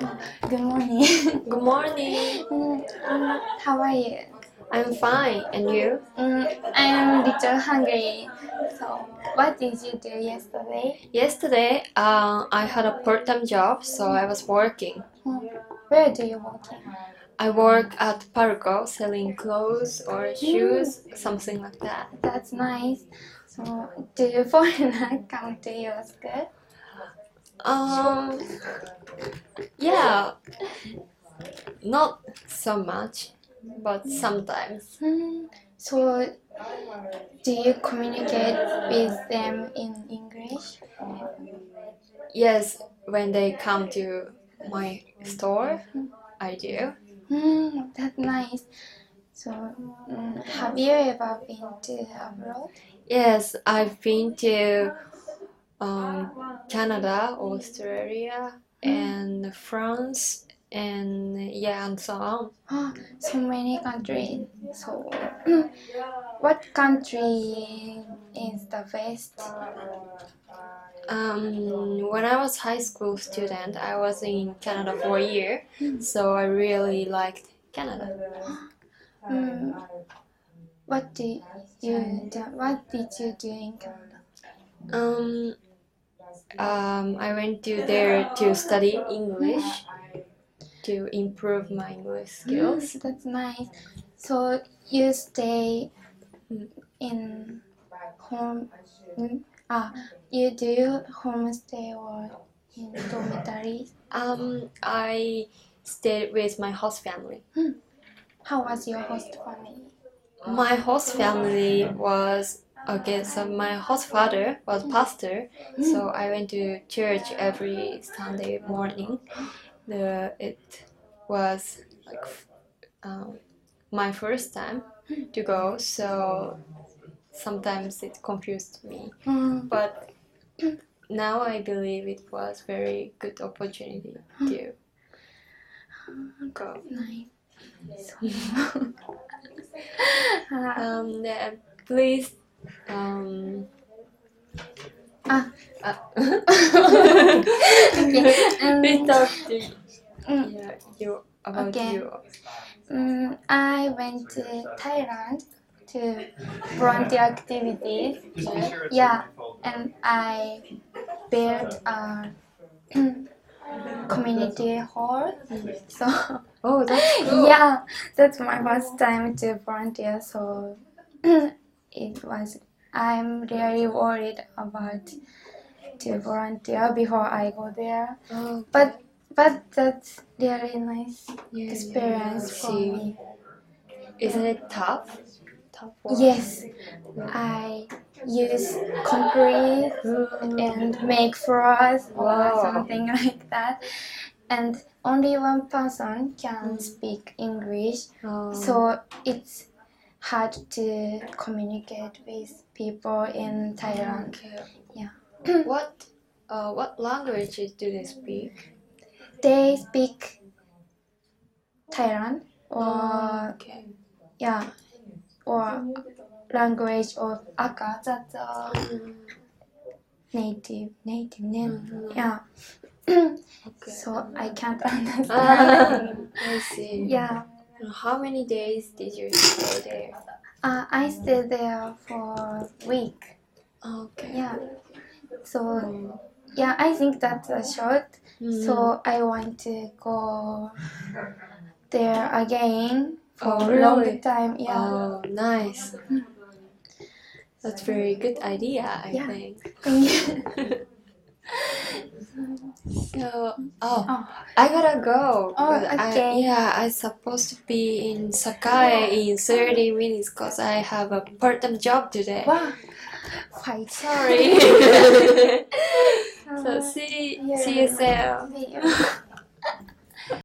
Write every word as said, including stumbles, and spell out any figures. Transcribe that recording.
Good morning. Good morning. Mm, um, how are you? I'm fine. And you? Mm, I'm a little hungry. So, what did you do yesterday? Yesterday, uh, I had a part-time job, so I was working. Mm, Where do you work in? I work at Parco selling clothes or shoes, something like that. That's nice. So, do you foreigner come to your school? Um, yeah, not so much, but sometimes. Mm, so, do you communicate with them in English? Yes, when they come to my store, I do. Mm, that's nice. So, mm, have you ever been to abroad? Yes, I've been to um, Canada, Australia, and France, and yeah, and so on. Oh, so many countries. So, what country is the best? Um, when I was high school student, I was in Canada for a year, so I really liked Canada. Mm, what did you do, What did you do in Canada? Um, um, I went to there to study English to improve my English skills. Mm, that's nice. So you stay in home. Mm, ah, you do homestay or in dormitories? Um, I stayed with my host family. How was your host family? My host family was okay. So my host father was pastor, so I went to church every Sunday morning. The it was like um, my first time to go, so sometimes it confused me. Mm, But now I believe it was very good opportunity to go. nice. Um, uh, please. Um, Ah. uh, Okay. Um, please talk to mm, yeah, you about Okay. you. mm, I went to Thailand to volunteer activities. Yeah, and I built a community hall. So Oh, that's cool. yeah, that's my first time to volunteer. So it was. I'm really worried about to volunteer before I go there. Oh, But but that's really nice yeah, experience yeah, for see. me. Isn't it tough? Tough work. Yes, I use concrete and make floors or Wow. something like that. And only one person can speak English, Oh. so it's hard to communicate with people in Thailand. Okay. Yeah. What uh, what languages do they speak? They speak Thailand or Okay. yeah, or language of Aka. That's a native native name. Mhm. Yeah. Okay. So I can't understand. Ah, I see. Yeah. How many days did you stay there? Uh, I stayed there for a week. Okay. Yeah. So yeah, I think that's a short. Mhm. So I want to go there again for Oh, a long really? time. Yeah. Oh, nice. That's very good idea, I Yeah. think. Thank you. So, oh, Oh. I gotta go. Oh, but okay. I, yeah, I'm supposed to be in Sakai in thirty minutes because I have a part-time job today. Wow. Fight. Sorry. Uh, So see, yeah. see you soon. See you.